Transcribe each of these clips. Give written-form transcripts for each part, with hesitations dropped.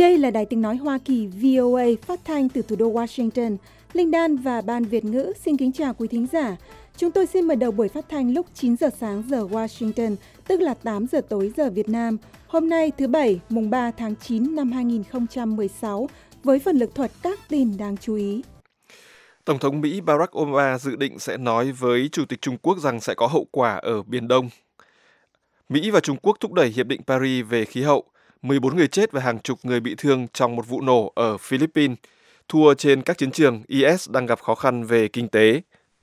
Đây là Đài Tiếng Nói Hoa Kỳ VOA phát thanh từ thủ đô Washington. Linh Đan và Ban Việt ngữ xin kính chào quý thính giả. Chúng tôi xin mở đầu buổi phát thanh lúc 9 giờ sáng giờ Washington, tức là 8 giờ tối giờ Việt Nam. Hôm nay thứ Bảy, mùng 3 tháng 9 năm 2016, với phần lực thuật các tin đáng chú ý. Tổng thống Mỹ Barack Obama dự định sẽ nói với Chủ tịch Trung Quốc rằng sẽ có hậu quả ở Biển Đông. Mỹ và Trung Quốc thúc đẩy Hiệp định Paris về khí hậu. 14 người chết và hàng chục người bị thương trong một vụ nổ ở Philippines. Thua trên các chiến trường, IS đang gặp khó khăn về kinh tế.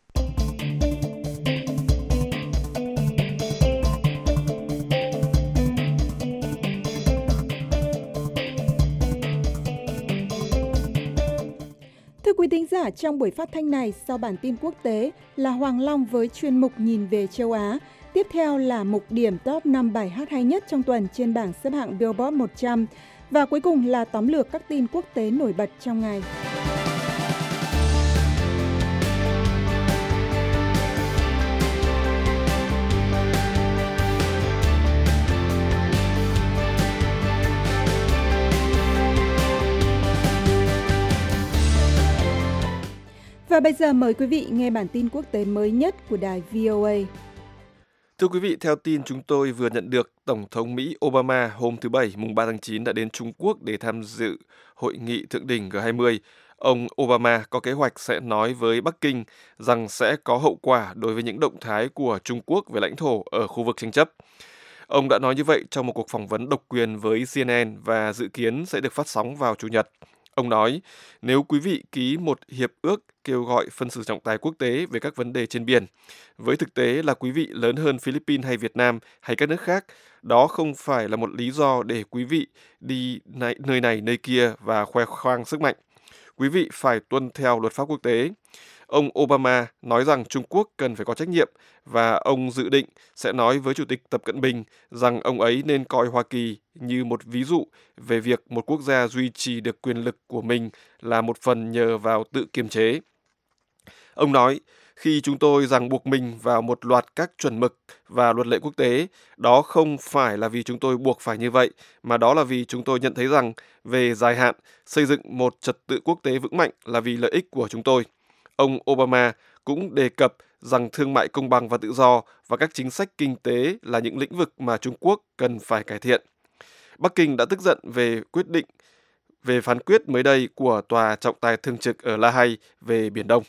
Thưa quý thính giả, trong buổi phát thanh này, sau bản tin quốc tế là Hoàng Long với chuyên mục Nhìn về châu Á. Tiếp theo là mục điểm top 5 bài hát hay nhất trong tuần trên bảng xếp hạng Billboard 100. Và cuối cùng là tóm lược các tin quốc tế nổi bật trong ngày. Và bây giờ mời quý vị nghe bản tin quốc tế mới nhất của đài VOA. Thưa quý vị, theo tin chúng tôi vừa nhận được, Tổng thống Mỹ Obama hôm thứ Bảy, mùng 3 tháng 9 đã đến Trung Quốc để tham dự hội nghị thượng đỉnh G20. Ông Obama có kế hoạch sẽ nói với Bắc Kinh rằng sẽ có hậu quả đối với những động thái của Trung Quốc về lãnh thổ ở khu vực tranh chấp. Ông đã nói như vậy trong một cuộc phỏng vấn độc quyền với CNN và dự kiến sẽ được phát sóng vào Chủ nhật. Ông nói, nếu quý vị ký một hiệp ước kêu gọi phân xử trọng tài quốc tế về các vấn đề trên biển, với thực tế là quý vị lớn hơn Philippines hay Việt Nam hay các nước khác, đó không phải là một lý do để quý vị đi nơi này nơi kia và khoe khoang sức mạnh. Quý vị phải tuân theo luật pháp quốc tế. Ông Obama nói rằng Trung Quốc cần phải có trách nhiệm và ông dự định sẽ nói với Chủ tịch Tập Cận Bình rằng ông ấy nên coi Hoa Kỳ như một ví dụ về việc một quốc gia duy trì được quyền lực của mình là một phần nhờ vào tự kiềm chế. Ông nói, khi chúng tôi ràng buộc mình vào một loạt các chuẩn mực và luật lệ quốc tế, đó không phải là vì chúng tôi buộc phải như vậy, mà đó là vì chúng tôi nhận thấy rằng về dài hạn, xây dựng một trật tự quốc tế vững mạnh là vì lợi ích của chúng tôi. Ông Obama cũng đề cập rằng thương mại công bằng và tự do và các chính sách kinh tế là những lĩnh vực mà Trung Quốc cần phải cải thiện. Bắc Kinh đã tức giận về phán quyết mới đây của Tòa trọng tài thường trực ở La Hay về Biển Đông.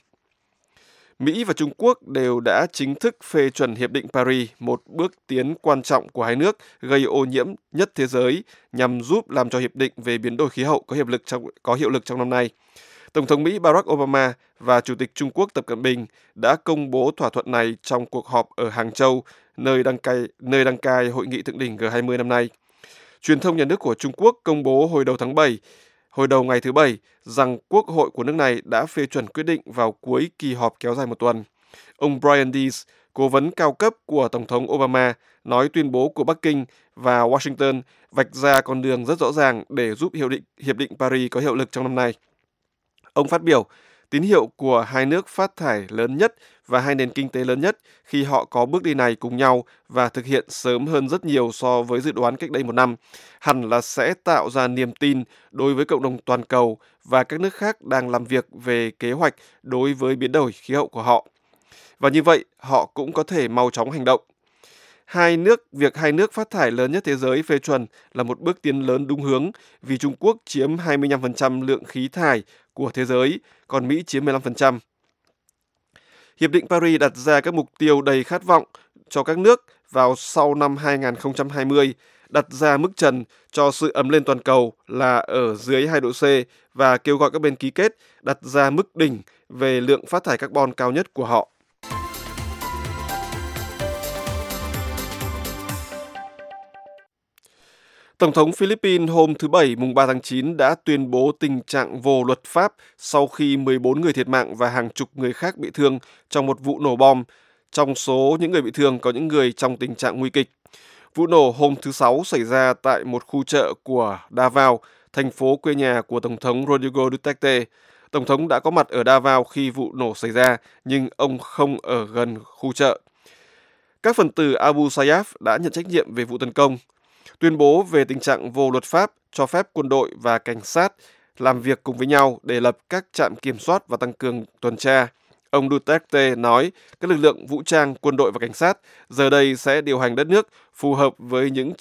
Mỹ và Trung Quốc đều đã chính thức phê chuẩn Hiệp định Paris, một bước tiến quan trọng của hai nước gây ô nhiễm nhất thế giới nhằm giúp làm cho Hiệp định về biến đổi khí hậu có hiệu lực trong năm nay. Tổng thống Mỹ Barack Obama và Chủ tịch Trung Quốc Tập Cận Bình đã công bố thỏa thuận này trong cuộc họp ở Hàng Châu, nơi đăng cai hội nghị thượng đỉnh G20 năm nay. Truyền thông nhà nước của Trung Quốc công bố hồi đầu ngày thứ Bảy, rằng Quốc hội của nước này đã phê chuẩn quyết định vào cuối kỳ họp kéo dài một tuần. Ông Brian Dees, cố vấn cao cấp của Tổng thống Obama, nói tuyên bố của Bắc Kinh và Washington vạch ra con đường rất rõ ràng để giúp Hiệp định Paris có hiệu lực trong năm nay. Ông phát biểu, tín hiệu của hai nước phát thải lớn nhất và hai nền kinh tế lớn nhất khi họ có bước đi này cùng nhau và thực hiện sớm hơn rất nhiều so với dự đoán cách đây một năm, hẳn là sẽ tạo ra niềm tin đối với cộng đồng toàn cầu và các nước khác đang làm việc về kế hoạch đối với biến đổi khí hậu của họ. Và như vậy, họ cũng có thể mau chóng hành động. Việc hai nước phát thải lớn nhất thế giới phê chuẩn là một bước tiến lớn đúng hướng vì Trung Quốc chiếm 25% lượng khí thải của thế giới, còn Mỹ chiếm 15%. Hiệp định Paris đặt ra các mục tiêu đầy khát vọng cho các nước vào sau năm 2020, đặt ra mức trần cho sự ấm lên toàn cầu là ở dưới 2 độ C và kêu gọi các bên ký kết đặt ra mức đỉnh về lượng phát thải carbon cao nhất của họ. Tổng thống Philippines hôm thứ Bảy, mùng 3 tháng 9 đã tuyên bố tình trạng vô luật pháp sau khi 14 người thiệt mạng và hàng chục người khác bị thương trong một vụ nổ bom. Trong số những người bị thương có những người trong tình trạng nguy kịch. Vụ nổ hôm thứ Sáu xảy ra tại một khu chợ của Davao, thành phố quê nhà của Tổng thống Rodrigo Duterte. Tổng thống đã có mặt ở Davao khi vụ nổ xảy ra, nhưng ông không ở gần khu chợ. Các phần tử Abu Sayyaf đã nhận trách nhiệm về vụ tấn công. tuyên bố về tình trạng vô luật pháp cho phép quân đội và cảnh sát làm việc cùng với nhau để lập các trạm kiểm soát và tăng cường tuần tra. Ông Duterte nói các lực lượng vũ trang, quân đội và cảnh sát giờ đây sẽ điều hành đất nước phù hợp với những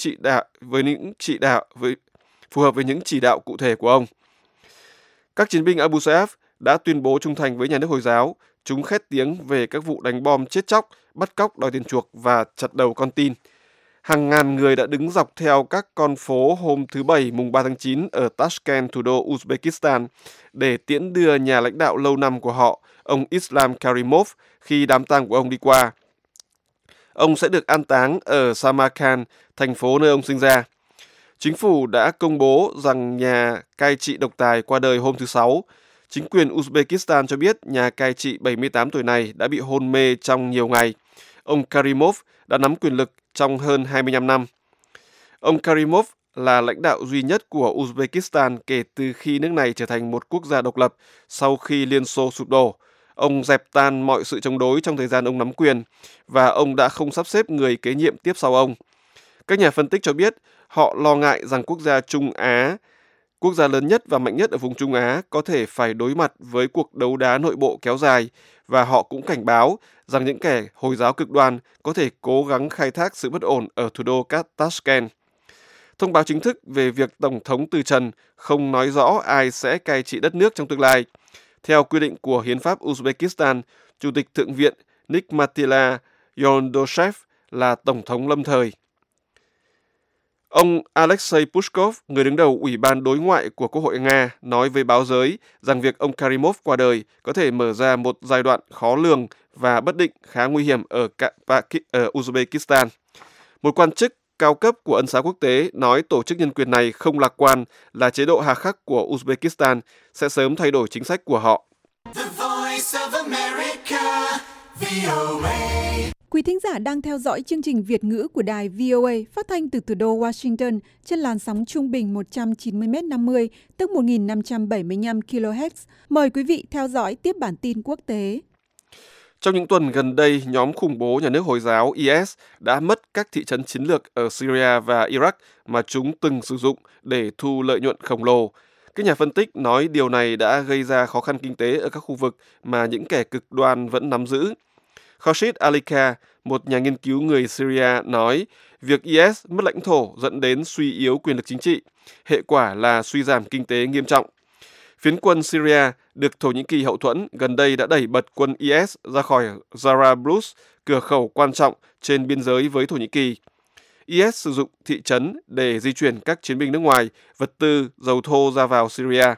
chỉ đạo cụ thể của ông. Các chiến binh Abu Sayyaf đã tuyên bố trung thành với nhà nước Hồi giáo. Chúng khét tiếng về các vụ đánh bom chết chóc, bắt cóc đòi tiền chuộc và chặt đầu con tin. Hàng ngàn người đã đứng dọc theo các con phố hôm thứ Bảy mùng 3 tháng 9 ở Tashkent, thủ đô Uzbekistan, để tiễn đưa nhà lãnh đạo lâu năm của họ, ông Islam Karimov, khi đám tang của ông đi qua. Ông sẽ được an táng ở Samarkand, thành phố nơi ông sinh ra. Chính phủ đã công bố rằng nhà cai trị độc tài qua đời hôm thứ Sáu. Chính quyền Uzbekistan cho biết nhà cai trị 78 tuổi này đã bị hôn mê trong nhiều ngày. Ông Karimov đã nắm quyền lực trong hơn 25 năm. Ông Karimov là lãnh đạo duy nhất của Uzbekistan kể từ khi nước này trở thành một quốc gia độc lập sau khi Liên Xô sụp đổ. Ông dẹp tan mọi sự chống đối trong thời gian ông nắm quyền và ông đã không sắp xếp người kế nhiệm tiếp sau ông. Các nhà phân tích cho biết họ lo ngại rằng quốc gia Trung Á, quốc gia lớn nhất và mạnh nhất ở vùng Trung Á, có thể phải đối mặt với cuộc đấu đá nội bộ kéo dài, và họ cũng cảnh báo rằng những kẻ Hồi giáo cực đoan có thể cố gắng khai thác sự bất ổn ở thủ đô Tashkent. Thông báo chính thức về việc Tổng thống từ trần không nói rõ ai sẽ cai trị đất nước trong tương lai. Theo quy định của Hiến pháp Uzbekistan, Chủ tịch Thượng viện Nigmatilla Yondoshev là Tổng thống lâm thời. Ông Alexei Pushkov, người đứng đầu Ủy ban Đối ngoại của Quốc hội Nga, nói với báo giới rằng việc ông Karimov qua đời có thể mở ra một giai đoạn khó lường và bất định khá nguy hiểm ở Uzbekistan. Một quan chức cao cấp của ân xá quốc tế nói tổ chức nhân quyền này không lạc quan là chế độ hà khắc của Uzbekistan sẽ sớm thay đổi chính sách của họ. Quý thính giả đang theo dõi chương trình Việt ngữ của đài VOA phát thanh từ thủ đô Washington trên làn sóng trung bình 190m50, tức 1575 kHz. Mời quý vị theo dõi tiếp bản tin quốc tế. Trong những tuần gần đây, nhóm khủng bố nhà nước Hồi giáo IS đã mất các thị trấn chiến lược ở Syria và Iraq mà chúng từng sử dụng để thu lợi nhuận khổng lồ. Các nhà phân tích nói điều này đã gây ra khó khăn kinh tế ở các khu vực mà những kẻ cực đoan vẫn nắm giữ. Khorshid Alika, một nhà nghiên cứu người Syria, nói việc IS mất lãnh thổ dẫn đến suy yếu quyền lực chính trị, hệ quả là suy giảm kinh tế nghiêm trọng. Phiến quân Syria được Thổ Nhĩ Kỳ hậu thuẫn gần đây đã đẩy bật quân IS ra khỏi Jarablus, cửa khẩu quan trọng trên biên giới với Thổ Nhĩ Kỳ. IS sử dụng thị trấn để di chuyển các chiến binh nước ngoài, vật tư, dầu thô ra vào Syria.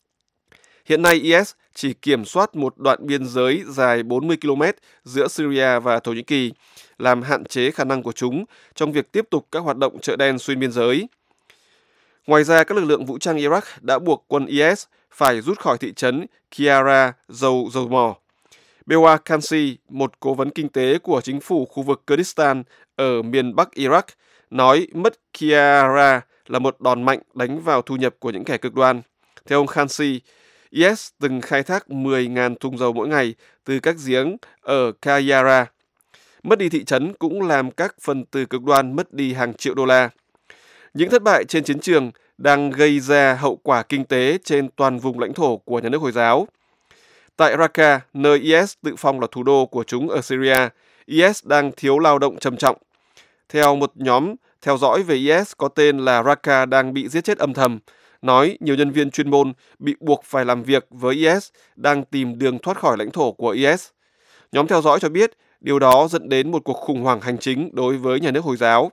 Hiện nay IS chỉ kiểm soát một đoạn biên giới dài 40 km giữa Syria và Thổ Nhĩ Kỳ, làm hạn chế khả năng của chúng trong việc tiếp tục các hoạt động chợ đen xuyên biên giới. Ngoài ra, các lực lượng vũ trang Iraq đã buộc quân IS phải rút khỏi thị trấn Kiara dầu mỏ. Bewa Kansi, một cố vấn kinh tế của chính phủ khu vực Kurdistan ở miền Bắc Iraq, nói mất Kiara là một đòn mạnh đánh vào thu nhập của những kẻ cực đoan. Theo ông Kansi, IS từng khai thác 10.000 thùng dầu mỗi ngày từ các giếng ở Kayara. Mất đi thị trấn cũng làm các phần tử cực đoan mất đi hàng triệu đô la. Những thất bại trên chiến trường đang gây ra hậu quả kinh tế trên toàn vùng lãnh thổ của nhà nước Hồi giáo. Tại Raqqa, nơi IS tự phong là thủ đô của chúng ở Syria, IS đang thiếu lao động trầm trọng. Theo một nhóm theo dõi về IS có tên là Raqqa đang bị giết chết âm thầm, nói nhiều nhân viên chuyên môn bị buộc phải làm việc với IS đang tìm đường thoát khỏi lãnh thổ của IS. Nhóm theo dõi cho biết điều đó dẫn đến một cuộc khủng hoảng hành chính đối với nhà nước Hồi giáo.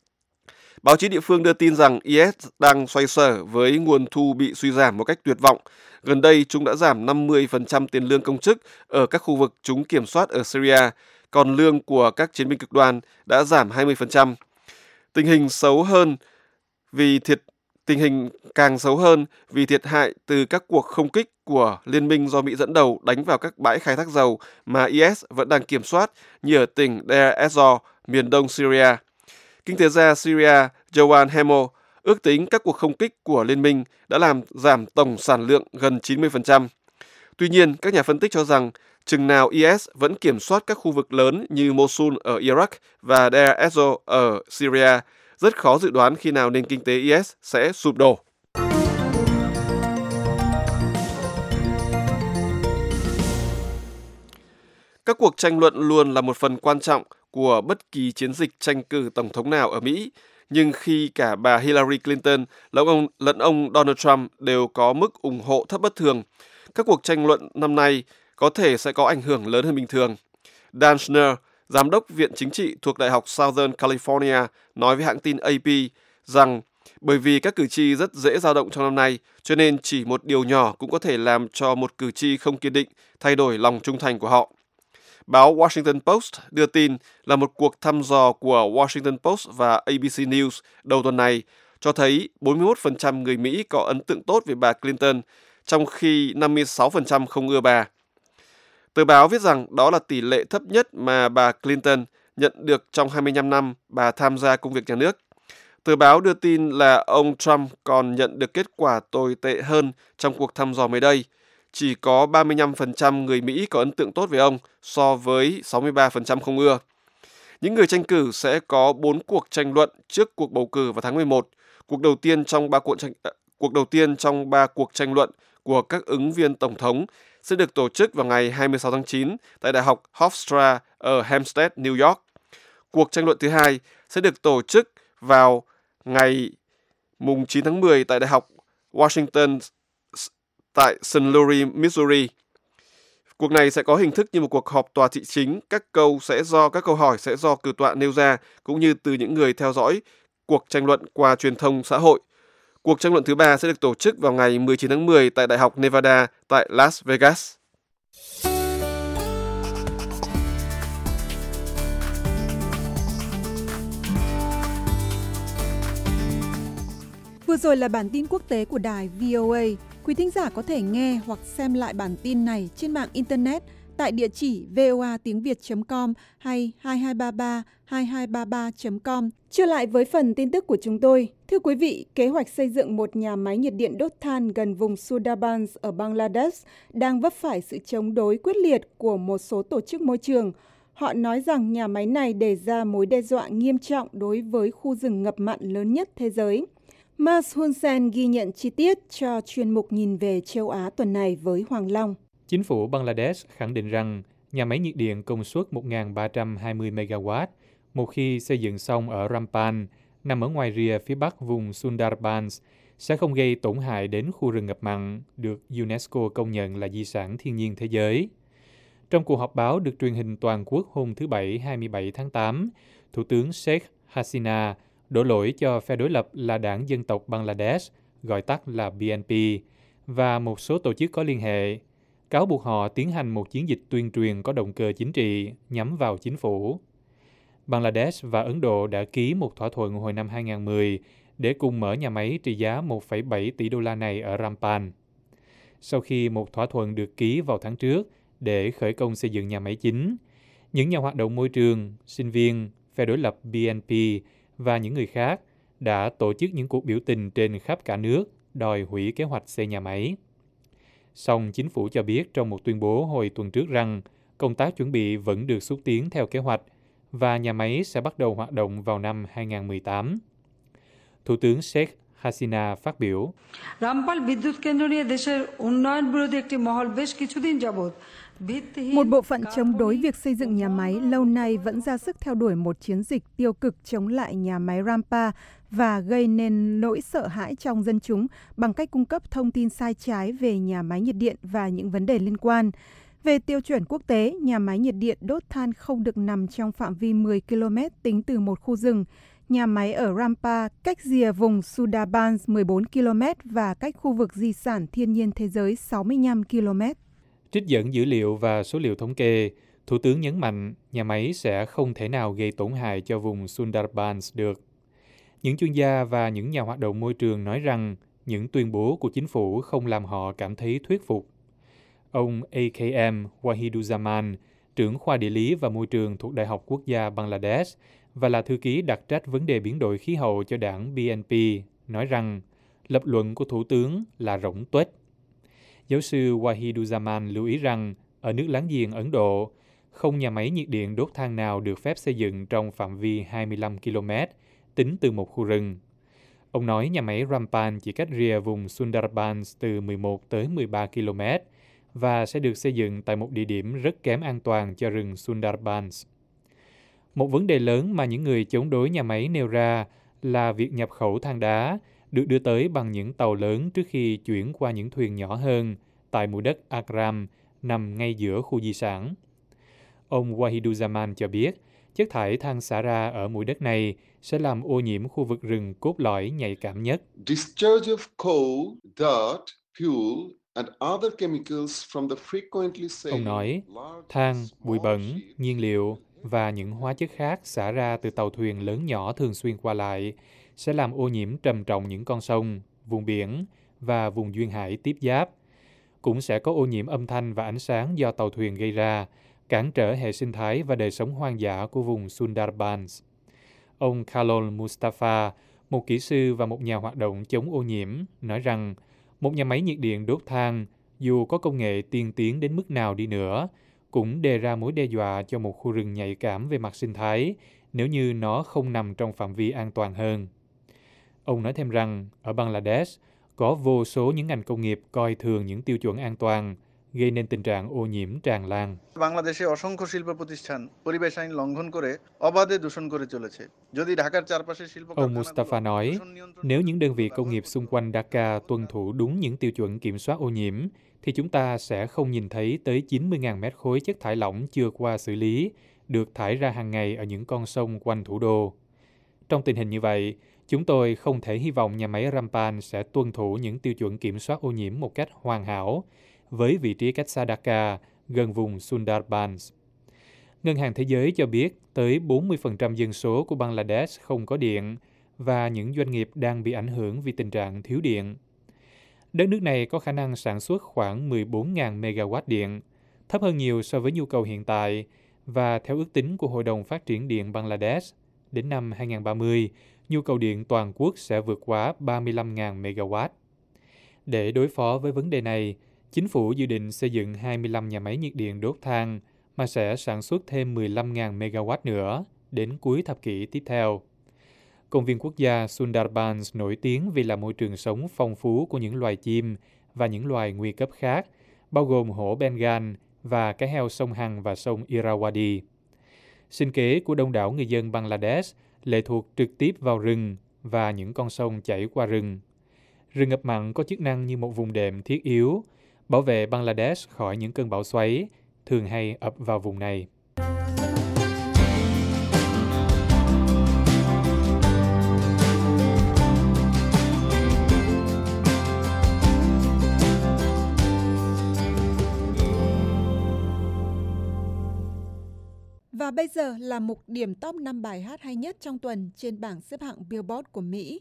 Báo chí địa phương đưa tin rằng IS đang xoay sở với nguồn thu bị suy giảm một cách tuyệt vọng. Gần đây, chúng đã giảm 50% tiền lương công chức ở các khu vực chúng kiểm soát ở Syria, còn lương của các chiến binh cực đoan đã giảm 20%. Tình hình càng xấu hơn vì thiệt hại từ các cuộc không kích của liên minh do Mỹ dẫn đầu đánh vào các bãi khai thác dầu mà IS vẫn đang kiểm soát như ở tỉnh Deir ez-Zor, miền đông Syria. Kinh tế gia Syria Joan Hemo ước tính các cuộc không kích của liên minh đã làm giảm tổng sản lượng gần 90%. Tuy nhiên, các nhà phân tích cho rằng chừng nào IS vẫn kiểm soát các khu vực lớn như Mosul ở Iraq và Deir ez-Zor ở Syria, rất khó dự đoán khi nào nền kinh tế IS sẽ sụp đổ. Các cuộc tranh luận luôn là một phần quan trọng của bất kỳ chiến dịch tranh cử tổng thống nào ở Mỹ, nhưng khi cả bà Hillary Clinton lẫn ông Donald Trump đều có mức ủng hộ thấp bất thường, các cuộc tranh luận năm nay có thể sẽ có ảnh hưởng lớn hơn bình thường. Dan Schneier, giám đốc Viện Chính trị thuộc Đại học Southern California, nói với hãng tin AP rằng bởi vì các cử tri rất dễ dao động trong năm nay, cho nên chỉ một điều nhỏ cũng có thể làm cho một cử tri không kiên định thay đổi lòng trung thành của họ. Báo Washington Post đưa tin là một cuộc thăm dò của Washington Post và ABC News đầu tuần này cho thấy 41% người Mỹ có ấn tượng tốt về bà Clinton, trong khi 56% không ưa bà. Tờ báo viết rằng đó là tỷ lệ thấp nhất mà bà Clinton nhận được trong 25 năm bà tham gia công việc nhà nước. Tờ báo đưa tin là ông Trump còn nhận được kết quả tồi tệ hơn trong cuộc thăm dò mới đây. Chỉ có 35% người Mỹ có ấn tượng tốt về ông so với 63% không ưa. Những người tranh cử sẽ có 4 cuộc tranh luận trước cuộc bầu cử vào tháng 11. Cuộc đầu tiên trong 3 cuộc tranh luận của các ứng viên tổng thống sẽ được tổ chức vào ngày 26 tháng 9 tại Đại học Hofstra ở Hempstead, New York. Cuộc tranh luận thứ hai sẽ được tổ chức vào ngày 9 tháng 10 tại Đại học Washington tại St. Louis, Missouri. Cuộc này sẽ có hình thức như một cuộc họp tòa thị chính, các câu hỏi sẽ do cử tọa nêu ra cũng như từ những người theo dõi cuộc tranh luận qua truyền thông xã hội. Cuộc tranh luận thứ ba sẽ được tổ chức vào ngày 19 tháng 10 tại Đại học Nevada tại Las Vegas. Vừa rồi là bản tin quốc tế của đài VOA. Quý thính giả có thể nghe hoặc xem lại bản tin này trên mạng Internet tại địa chỉ voatiengviet.com hay 2233 Trở lại với phần tin tức của chúng tôi. Thưa quý vị, kế hoạch xây dựng một nhà máy nhiệt điện đốt than gần vùng Sundarbans ở Bangladesh đang vấp phải sự chống đối quyết liệt của một số tổ chức môi trường. Họ nói rằng nhà máy này đề ra mối đe dọa nghiêm trọng đối với khu rừng ngập mặn lớn nhất thế giới. Mars Hun Sen ghi nhận chi tiết cho chuyên mục Nhìn về châu Á tuần này với Hoàng Long. Chính phủ Bangladesh khẳng định rằng nhà máy nhiệt điện công suất 1.320 MW, một khi xây dựng xong ở Rampan, nằm ở ngoài rìa phía bắc vùng Sundarbans, sẽ không gây tổn hại đến khu rừng ngập mặn, được UNESCO công nhận là di sản thiên nhiên thế giới. Trong cuộc họp báo được truyền hình toàn quốc hôm thứ Bảy 27 tháng 8, Thủ tướng Sheikh Hasina đổ lỗi cho phe đối lập là Đảng Dân tộc Bangladesh, gọi tắt là BNP, và một số tổ chức có liên hệ, cáo buộc họ tiến hành một chiến dịch tuyên truyền có động cơ chính trị nhắm vào chính phủ. Bangladesh và Ấn Độ đã ký một thỏa thuận hồi năm 2010 để cùng mở nhà máy trị giá 1,7 tỷ đô la này ở Rampan. Sau khi một thỏa thuận được ký vào tháng trước để khởi công xây dựng nhà máy chính, những nhà hoạt động môi trường, sinh viên, phe đối lập BNP và những người khác đã tổ chức những cuộc biểu tình trên khắp cả nước đòi hủy kế hoạch xây nhà máy. Song chính phủ cho biết trong một tuyên bố hồi tuần trước rằng công tác chuẩn bị vẫn được xúc tiến theo kế hoạch và nhà máy sẽ bắt đầu hoạt động vào năm 2018. Thủ tướng Sheikh Hasina phát biểu: Một bộ phận chống đối việc xây dựng nhà máy lâu nay vẫn ra sức theo đuổi một chiến dịch tiêu cực chống lại nhà máy Rampa và gây nên nỗi sợ hãi trong dân chúng bằng cách cung cấp thông tin sai trái về nhà máy nhiệt điện và những vấn đề liên quan. Về tiêu chuẩn quốc tế, nhà máy nhiệt điện đốt than không được nằm trong phạm vi 10 km tính từ một khu rừng. Nhà máy ở Rampa cách rìa vùng Sundarbans 14 km và cách khu vực di sản thiên nhiên thế giới 65 km. Trích dẫn dữ liệu và số liệu thống kê, Thủ tướng nhấn mạnh nhà máy sẽ không thể nào gây tổn hại cho vùng Sundarbans được. Những chuyên gia và những nhà hoạt động môi trường nói rằng những tuyên bố của chính phủ không làm họ cảm thấy thuyết phục. Ông AKM Wahiduzzaman, trưởng khoa địa lý và môi trường thuộc Đại học Quốc gia Bangladesh và là thư ký đặc trách vấn đề biến đổi khí hậu cho đảng BNP, nói rằng lập luận của Thủ tướng là rỗng tuếch. Giáo sư Wahiduzzaman lưu ý rằng ở nước láng giềng Ấn Độ, không nhà máy nhiệt điện đốt than nào được phép xây dựng trong phạm vi 25 km tính từ một khu rừng. Ông nói nhà máy Rampan chỉ cách rìa vùng Sundarbans từ 11 tới 13 km và sẽ được xây dựng tại một địa điểm rất kém an toàn cho rừng Sundarbans. Một vấn đề lớn mà những người chống đối nhà máy nêu ra là việc nhập khẩu than đá được đưa tới bằng những tàu lớn trước khi chuyển qua những thuyền nhỏ hơn tại mũi đất Akram nằm ngay giữa khu di sản. Ông Wahiduzzaman cho biết chất thải than xả ra ở mũi đất này sẽ làm ô nhiễm khu vực rừng cốt lõi nhạy cảm nhất. Discharge of coal, dirt, fuel and other chemicals from the frequently seen Ông nói, than, bụi bẩn, nhiên liệu và những hóa chất khác xả ra từ tàu thuyền lớn nhỏ thường xuyên qua lại sẽ làm ô nhiễm trầm trọng những con sông, vùng biển và vùng duyên hải tiếp giáp. Cũng sẽ có ô nhiễm âm thanh và ánh sáng do tàu thuyền gây ra, cản trở hệ sinh thái và đời sống hoang dã của vùng Sundarbans. Ông Khalol Mustafa, một kỹ sư và một nhà hoạt động chống ô nhiễm, nói rằng một nhà máy nhiệt điện đốt than, dù có công nghệ tiên tiến đến mức nào đi nữa, cũng đề ra mối đe dọa cho một khu rừng nhạy cảm về mặt sinh thái nếu như nó không nằm trong phạm vi an toàn hơn. Ông nói thêm rằng, ở Bangladesh, có vô số những ngành công nghiệp coi thường những tiêu chuẩn an toàn, gây nên tình trạng ô nhiễm tràn lan. বাংলাদেশে অসংখ্য শিল্প প্রতিষ্ঠান পরিবেশ আইন লঙ্ঘন করে অবাধে দূষণ করে চলেছে। যদি ঢাকার চারপাশে শিল্প Ông Mustafa nói, nếu những đơn vị công nghiệp xung quanh Dhaka tuân thủ đúng những tiêu chuẩn kiểm soát ô nhiễm, thì chúng ta sẽ không nhìn thấy tới 90.000 mét khối chất thải lỏng chưa qua xử lý, được thải ra hàng ngày ở những con sông quanh thủ đô. Trong tình hình như vậy, chúng tôi không thể hy vọng nhà máy Rampan sẽ tuân thủ những tiêu chuẩn kiểm soát ô nhiễm một cách hoàn hảo, với vị trí cách xa Dhaka, gần vùng Sundarbans. Ngân hàng Thế giới cho biết tới 40% dân số của Bangladesh không có điện và những doanh nghiệp đang bị ảnh hưởng vì tình trạng thiếu điện. Đất nước này có khả năng sản xuất khoảng 14.000 megawatt điện, thấp hơn nhiều so với nhu cầu hiện tại, và theo ước tính của Hội đồng Phát triển Điện Bangladesh, đến năm 2030, nhu cầu điện toàn quốc sẽ vượt quá 35.000 megawatt. Để đối phó với vấn đề này, chính phủ dự định xây dựng 25 nhà máy nhiệt điện đốt than mà sẽ sản xuất thêm 15.000 megawatt nữa đến cuối thập kỷ tiếp theo. Công viên quốc gia Sundarbans nổi tiếng vì là môi trường sống phong phú của những loài chim và những loài nguy cấp khác, bao gồm hổ Bengal và cá heo sông Hằng và sông Irrawaddy. Sinh kế của đông đảo người dân Bangladesh lệ thuộc trực tiếp vào rừng và những con sông chảy qua rừng. Rừng ngập mặn có chức năng như một vùng đệm thiết yếu, bảo vệ Bangladesh khỏi những cơn bão xoáy, thường hay ập vào vùng này. Và bây giờ là mục điểm top 5 bài hát hay nhất trong tuần trên bảng xếp hạng Billboard của Mỹ.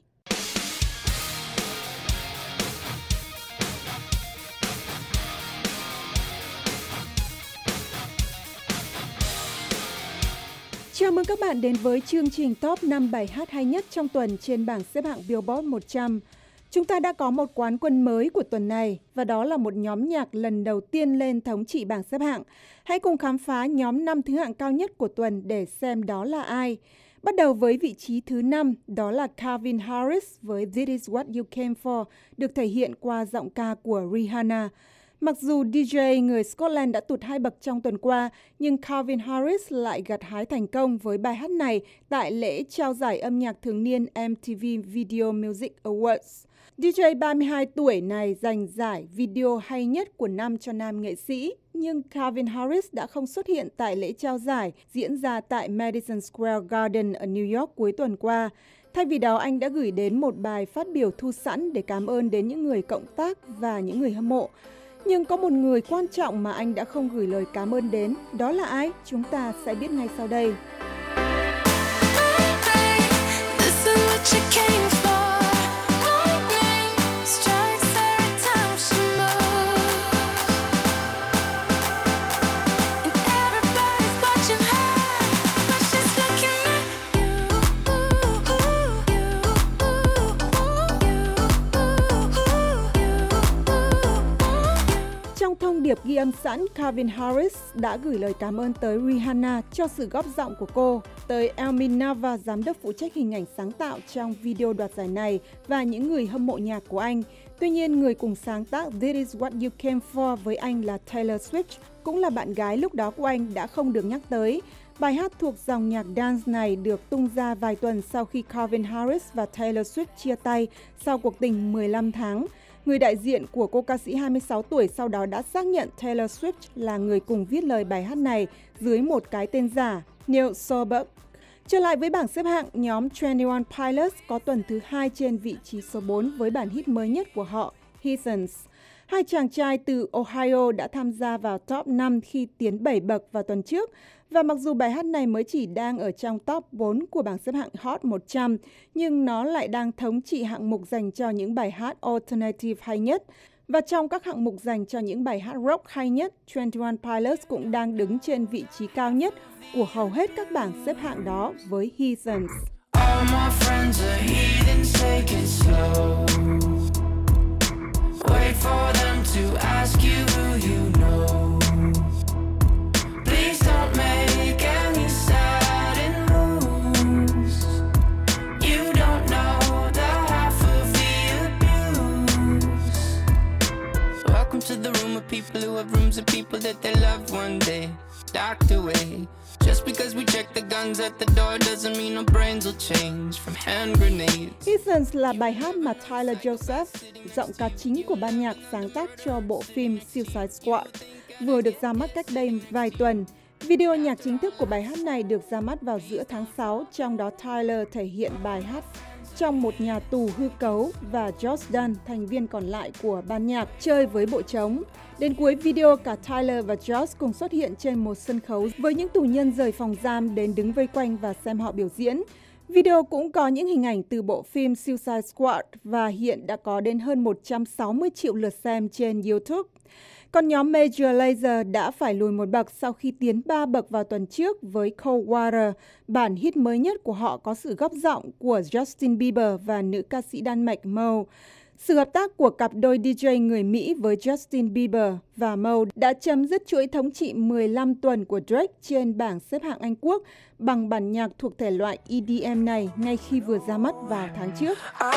Chào mừng các bạn đến với chương trình top 5 bài hát hay nhất trong tuần trên bảng xếp hạng Billboard 100. Chúng ta đã có một quán quân mới của tuần này, và đó là một nhóm nhạc lần đầu tiên lên thống trị bảng xếp hạng. Hãy cùng khám phá nhóm 5 thứ hạng cao nhất của tuần để xem đó là ai. Bắt đầu với vị trí thứ 5, đó là Calvin Harris với This Is What You Came For, được thể hiện qua giọng ca của Rihanna. Mặc dù DJ người Scotland đã tụt 2 bậc trong tuần qua, nhưng Calvin Harris lại gặt hái thành công với bài hát này tại lễ trao giải âm nhạc thường niên MTV Video Music Awards. DJ 32 tuổi này giành giải video hay nhất của năm cho nam nghệ sĩ, nhưng Calvin Harris đã không xuất hiện tại lễ trao giải diễn ra tại Madison Square Garden ở New York cuối tuần qua. Thay vì đó, anh đã gửi đến một bài phát biểu thu sẵn để cảm ơn đến những người cộng tác và những người hâm mộ. Nhưng có một người quan trọng mà anh đã không gửi lời cảm ơn đến. Đó là ai? Chúng ta sẽ biết ngay sau đây. Thông điệp ghi âm sẵn, Calvin Harris đã gửi lời cảm ơn tới Rihanna cho sự góp giọng của cô, tới Elmin Nava, giám đốc phụ trách hình ảnh sáng tạo trong video đoạt giải này và những người hâm mộ nhạc của anh. Tuy nhiên, người cùng sáng tác This Is What You Came For với anh là Taylor Swift, cũng là bạn gái lúc đó của anh, đã không được nhắc tới. Bài hát thuộc dòng nhạc dance này được tung ra vài tuần sau khi Calvin Harris và Taylor Swift chia tay sau cuộc tình 15 tháng. Người đại diện của cô ca sĩ 26 tuổi sau đó đã xác nhận Taylor Swift là người cùng viết lời bài hát này dưới một cái tên giả, Neil Solberg. Trở lại với bảng xếp hạng, nhóm 21 Pilots có tuần thứ 2 trên vị trí số 4 với bản hit mới nhất của họ, Heathens. Hai chàng trai từ Ohio đã tham gia vào top 5 khi tiến 7 bậc vào tuần trước. Và mặc dù bài hát này mới chỉ đang ở trong top 4 của bảng xếp hạng Hot 100, nhưng nó lại đang thống trị hạng mục dành cho những bài hát alternative hay nhất. Và trong các hạng mục dành cho những bài hát rock hay nhất, 21 Pilots cũng đang đứng trên vị trí cao nhất của hầu hết các bảng xếp hạng đó với Heathens. Wait for them to ask you who you know. Please don't make any sudden moves. You don't know the half of the abuse. Welcome to the room of people who have rooms of people that they love one day docked away. Just because we check the guns at the door doesn't mean our brains will change from hand grenades. Heathens là bài hát mà Tyler Joseph, giọng ca chính của ban nhạc sáng tác cho bộ phim Suicide Squad, vừa được ra mắt cách đây vài tuần. Video nhạc chính thức của bài hát này được ra mắt vào giữa tháng 6, trong đó Tyler thể hiện bài hát trong một nhà tù hư cấu và Josh Dun, thành viên còn lại của ban nhạc, chơi với bộ trống. Đến cuối video, cả Tyler và Josh cùng xuất hiện trên một sân khấu với những tù nhân rời phòng giam đến đứng vây quanh và xem họ biểu diễn. Video cũng có những hình ảnh từ bộ phim Suicide Squad và hiện đã có đến hơn 160 triệu lượt xem trên YouTube. Còn nhóm Major Lazer đã phải lùi một bậc sau khi tiến 3 bậc vào tuần trước với Cold Water. Bản hit mới nhất của họ có sự góp giọng của Justin Bieber và nữ ca sĩ Đan Mạch Mo. Sự hợp tác của cặp đôi DJ người Mỹ với Justin Bieber và Mo đã chấm dứt chuỗi thống trị 15 tuần của Drake trên bảng xếp hạng Anh Quốc bằng bản nhạc thuộc thể loại EDM này ngay khi vừa ra mắt vào tháng trước.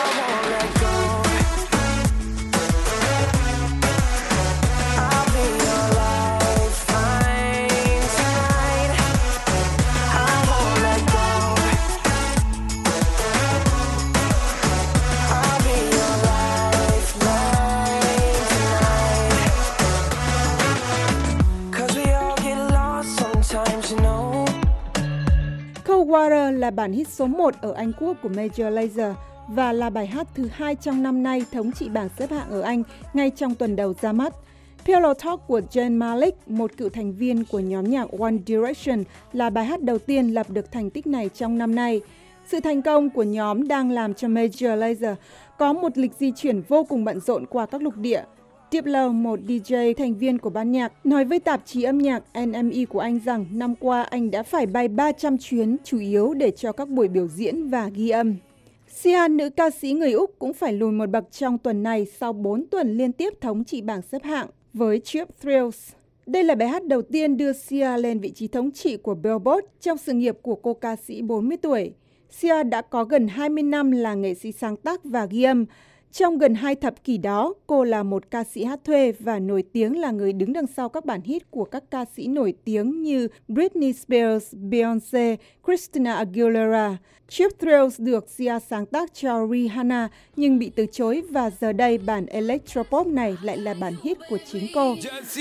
Cold Water là bản hit số 1 ở Anh Quốc của Major Lazer và là bài hát thứ 2 trong năm nay thống trị bảng xếp hạng ở Anh ngay trong tuần đầu ra mắt. Pillow Talk của Zayn Malik, một cựu thành viên của nhóm nhạc One Direction, là bài hát đầu tiên lập được thành tích này trong năm nay. Sự thành công của nhóm đang làm cho Major Lazer có một lịch di chuyển vô cùng bận rộn qua các lục địa. Diplo, một DJ thành viên của ban nhạc, nói với tạp chí âm nhạc NME của Anh rằng năm qua anh đã phải bay 300 chuyến chủ yếu để cho các buổi biểu diễn và ghi âm. Sia, nữ ca sĩ người Úc, cũng phải lùi một bậc trong tuần này sau 4 tuần liên tiếp thống trị bảng xếp hạng với Cheap Thrills. Đây là bài hát đầu tiên đưa Sia lên vị trí thống trị của Billboard trong sự nghiệp của cô ca sĩ 40 tuổi. Sia đã có gần 20 năm là nghệ sĩ sáng tác và ghi âm. Trong gần 2 thập kỷ đó, cô là một ca sĩ hát thuê và nổi tiếng là người đứng đằng sau các bản hit của các ca sĩ nổi tiếng như Britney Spears, Beyoncé, Christina Aguilera. Cheap Thrills được Sia sáng tác cho Rihanna nhưng bị từ chối và giờ đây bản electropop này lại là bản hit của chính cô.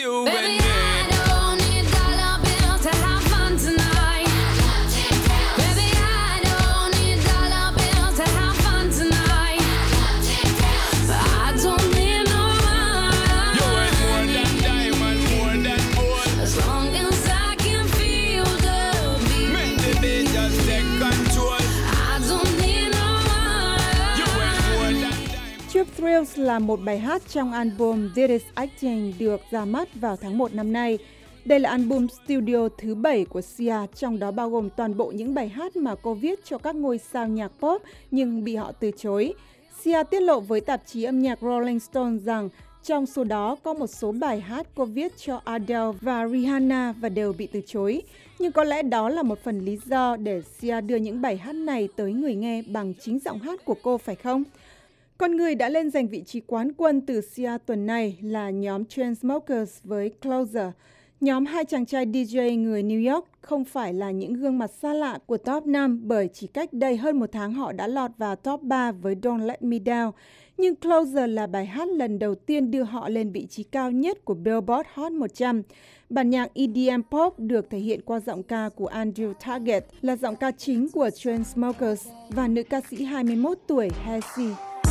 Thrills là một bài hát trong album This Is Acting được ra mắt vào tháng 1 năm nay. Đây là album studio thứ 7 của Sia, trong đó bao gồm toàn bộ những bài hát mà cô viết cho các ngôi sao nhạc pop nhưng bị họ từ chối. Sia tiết lộ với tạp chí âm nhạc Rolling Stone rằng Trong số đó có một số bài hát cô viết cho Adele và Rihanna và đều bị từ chối. Nhưng có lẽ đó là một phần lý do để Sia đưa những bài hát này tới người nghe bằng chính giọng hát của cô, phải không? Con người đã lên giành vị trí quán quân từ Sia tuần này là nhóm Chainsmokers với Closer. Nhóm hai chàng trai DJ người New York không phải là những gương mặt xa lạ của top 5 bởi chỉ cách đây hơn một tháng họ đã lọt vào top 3 với Don't Let Me Down. Nhưng Closer là bài hát lần đầu tiên đưa họ lên vị trí cao nhất của Billboard Hot 100. Bản nhạc EDM Pop được thể hiện qua giọng ca của Andrew Target là giọng ca chính của Chainsmokers và nữ ca sĩ 21 tuổi Halsey.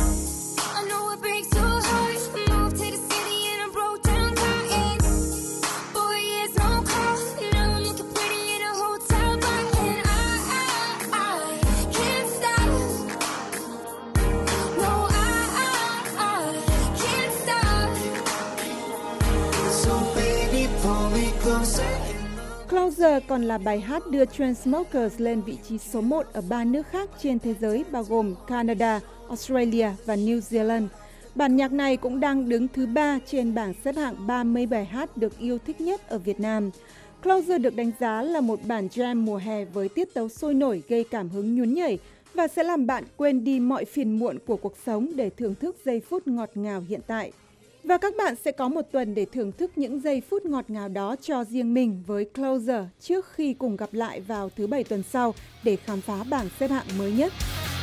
Closer còn là bài hát đưa Chainsmokers lên vị trí số 1 ở 3 nước khác trên thế giới bao gồm Canada, Australia và New Zealand. Bản nhạc này cũng đang đứng thứ 3 trên bảng xếp hạng 30 bài hát được yêu thích nhất ở Việt Nam. Closer được đánh giá là một bản jam mùa hè với tiết tấu sôi nổi gây cảm hứng nhún nhảy và sẽ làm bạn quên đi mọi phiền muộn của cuộc sống để thưởng thức giây phút ngọt ngào hiện tại. Và các bạn sẽ có một tuần để thưởng thức những giây phút ngọt ngào đó cho riêng mình với Closer trước khi cùng gặp lại vào thứ Bảy tuần sau để khám phá bảng xếp hạng mới nhất.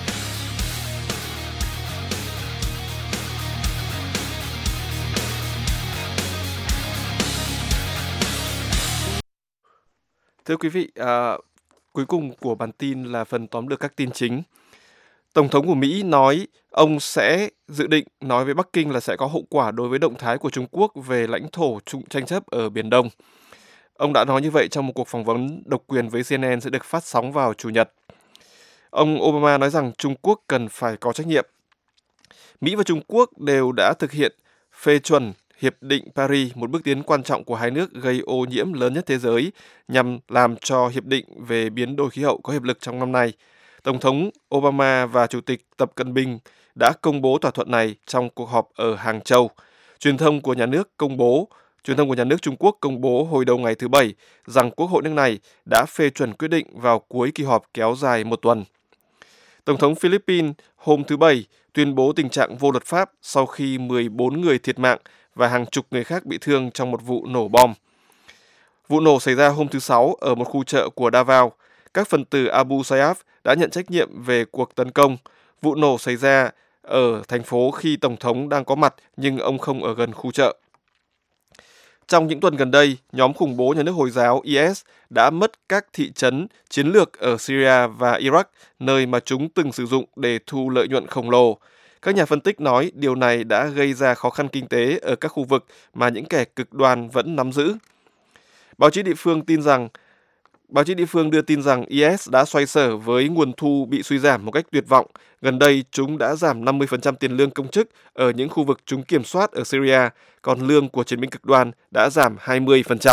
Thưa quý vị, cuối cùng của bản tin là phần tóm lược các tin chính. Tổng thống của Mỹ nói ông sẽ dự định nói với Bắc Kinh là sẽ có hậu quả đối với động thái của Trung Quốc về lãnh thổ tranh chấp ở Biển Đông. Ông đã nói như vậy trong một cuộc phỏng vấn độc quyền với CNN sẽ được phát sóng vào Chủ nhật. Ông Obama nói rằng Trung Quốc cần phải có trách nhiệm. Mỹ và Trung Quốc đều đã thực hiện phê chuẩn Hiệp định Paris, một bước tiến quan trọng của hai nước gây ô nhiễm lớn nhất thế giới, nhằm làm cho Hiệp định về biến đổi khí hậu có hiệu lực trong năm nay. Tổng thống Obama và Chủ tịch Tập Cận Bình đã công bố thỏa thuận này trong cuộc họp ở Hàng Châu. Truyền thông của nhà nước Trung Quốc công bố hồi đầu ngày thứ Bảy rằng Quốc hội nước này đã phê chuẩn quyết định vào cuối kỳ họp kéo dài một tuần. Tổng thống Philippines hôm thứ Bảy tuyên bố tình trạng vô luật pháp sau khi 14 người thiệt mạng và hàng chục người khác bị thương trong một vụ nổ bom. Vụ nổ xảy ra hôm thứ Sáu ở một khu chợ của Davao. Các phần tử Abu Sayyaf đã nhận trách nhiệm về cuộc tấn công. Vụ nổ xảy ra ở thành phố khi Tổng thống đang có mặt nhưng ông không ở gần khu chợ. Trong những tuần gần đây, nhóm khủng bố nhà nước Hồi giáo IS đã mất các thị trấn chiến lược ở Syria và Iraq, nơi mà chúng từng sử dụng để thu lợi nhuận khổng lồ. Các nhà phân tích nói điều này đã gây ra khó khăn kinh tế ở các khu vực mà những kẻ cực đoan vẫn nắm giữ. Báo chí địa phương đưa tin rằng IS đã xoay sở với nguồn thu bị suy giảm một cách tuyệt vọng. Gần đây, chúng đã giảm 50% tiền lương công chức ở những khu vực chúng kiểm soát ở Syria, còn lương của chiến binh cực đoan đã giảm 20%.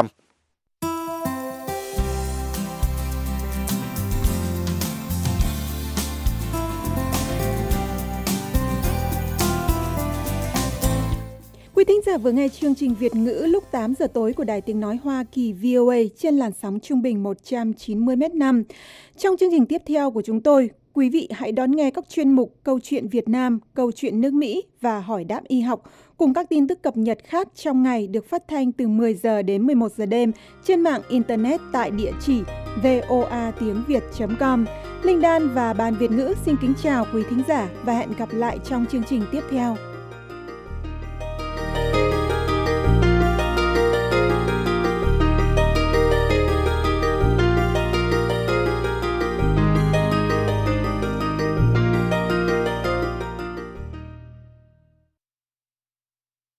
Quý thính giả vừa nghe chương trình Việt ngữ lúc 8 giờ tối của Đài Tiếng Nói Hoa Kỳ VOA trên làn sóng trung bình 190 m/s. Trong chương trình tiếp theo của chúng tôi, quý vị hãy đón nghe các chuyên mục Câu chuyện Việt Nam, Câu chuyện nước Mỹ và Hỏi đáp y học cùng các tin tức cập nhật khác trong ngày được phát thanh từ 10 giờ đến 11 giờ đêm trên mạng Internet tại địa chỉ voatiengviet.com. Linh Đan và Ban Việt ngữ xin kính chào quý thính giả và hẹn gặp lại trong chương trình tiếp theo.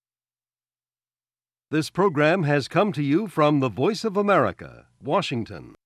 This program has come to you from the Voice of America, Washington.